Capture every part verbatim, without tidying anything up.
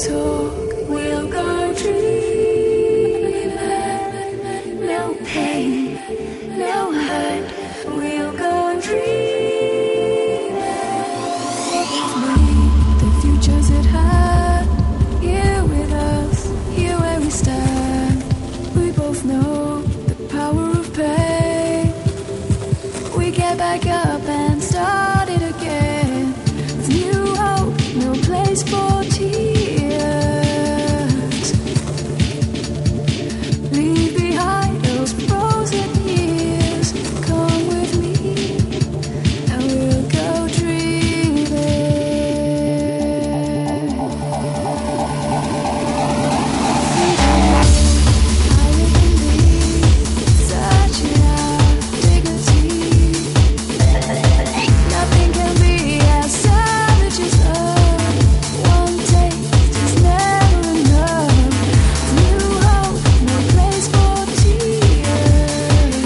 talk, we'll go dreaming. No pain, no hurt, we'll go dreaming. The future's at hand, here with us, here where we stand. We both know the power of pain. We get back up and start it again. With new hope, no place for tears. Leave behind those frozen years. Come with me, and we'll go dreaming. Higher than me, searching out dignity. Nothing can be as savage as love. One taste is never enough. New hope, no place for tears.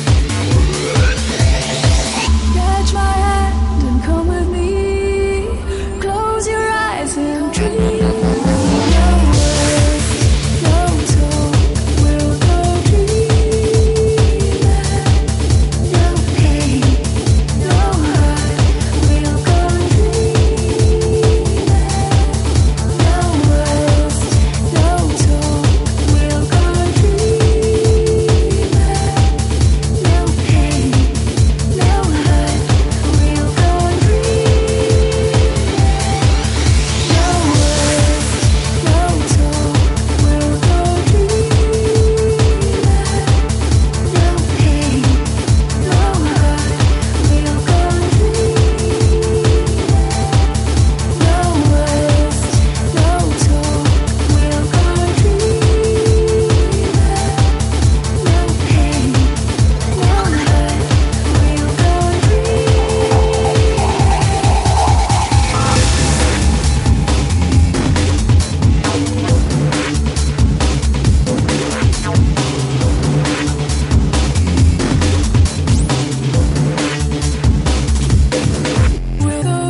Catch my hand and come with me. Close your eyes and dream. No words, no talk, we'll go dreaming. No pain, no hurt, we'll go dreaming. No words, no talk, we'll go dreaming. No pain, no hurt, we'll go dreaming. No words, no talk, we'll go dreaming. No pain, no hurt, we'll go dreaming. No words, no talk, we'll go dreaming. No pain, no hurt, we'll go We'll go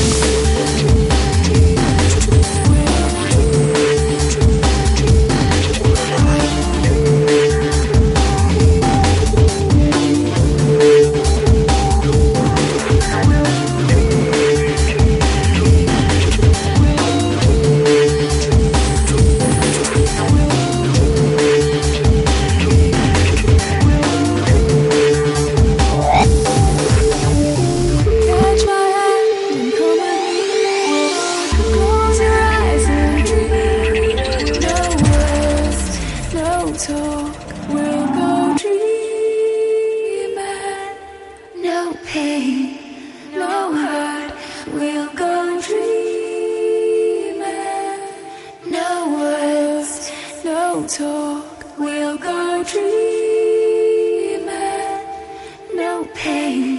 Catch my hand and come with me. Close your eyes and dream. No words, no talk, we'll go dreaming. No pain, no hurt, we'll go dreaming. No words, no talk, we'll go dreaming. No pain.